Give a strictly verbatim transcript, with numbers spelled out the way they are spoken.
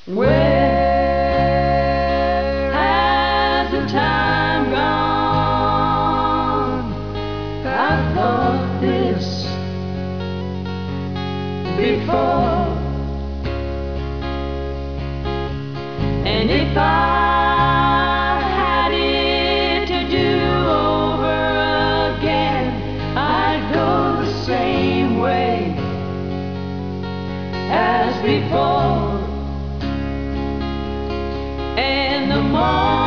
Where has the time gone? I thought this before, and if I had it to do over again, I'd go the same way as before. And the more